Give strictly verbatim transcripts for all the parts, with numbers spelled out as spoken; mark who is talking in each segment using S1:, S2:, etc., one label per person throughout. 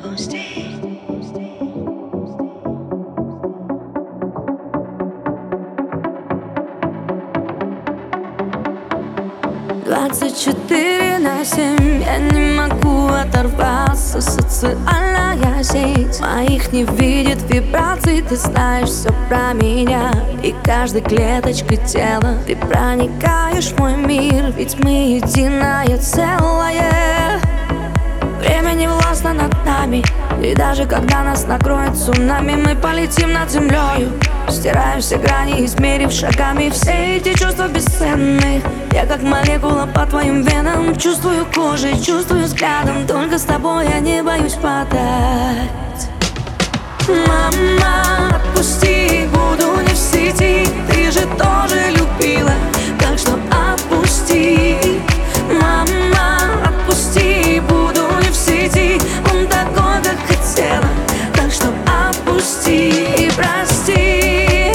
S1: Двадцать четыре на семь, я не могу оторваться. Социальная сеть моих не видит вибраций. Ты знаешь все про меня, и каждой клеточкой тела ты проникаешь в мой мир. Ведь мы единое целое. Время не властно над нами, и даже когда нас накроет цунами, мы полетим над землею, стираем все грани, измерив шагами. Все эти чувства бесценны. Я как молекула по твоим венам, чувствую кожей, чувствую взглядом. Только с тобой я не боюсь падать. Мама, отпусти, буду не в сети. Ты же тоже любила, так что отпусти. Мама, отпусти, буду не в сети. Он такой, как хотела, так что отпусти и прости.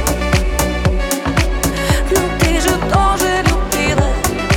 S1: Но ты же тоже любила.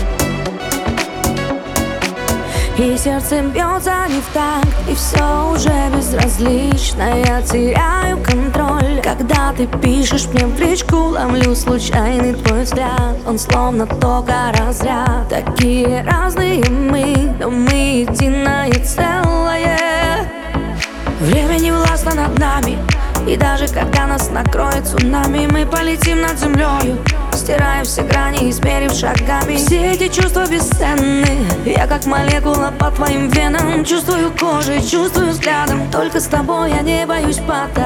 S1: И сердце бьется не в такт, и все уже безразлично. Я теряю контроль, когда ты пишешь мне в личку. Ловлю случайный твой взгляд, он словно тока разряд. Такие разные мы, но мы единое целое. Время не властно над нами, и даже когда нас накроет цунами, мы полетим над землею, стираем все грани, измерив шагами. Все эти чувства бесценны. Я как молекула по твоим венам, чувствую кожей, чувствую взглядом. Только с тобой я не боюсь падать.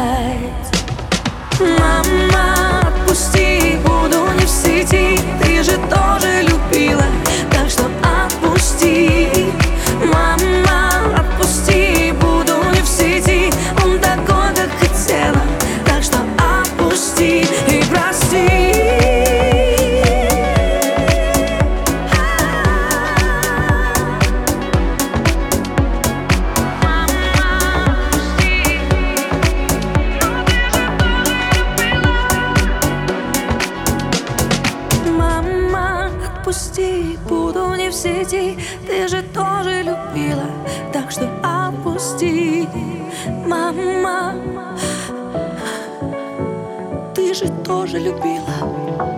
S1: Мама, отпусти, буду не в сети. Ты же тоже любила, так что отпусти. Мама, отпусти, буду не в сети. Он такой, как хотела, так что отпусти и прости. Отпусти, буду не в сети. Ты же тоже любила, так что отпусти. Мама, ты же тоже любила.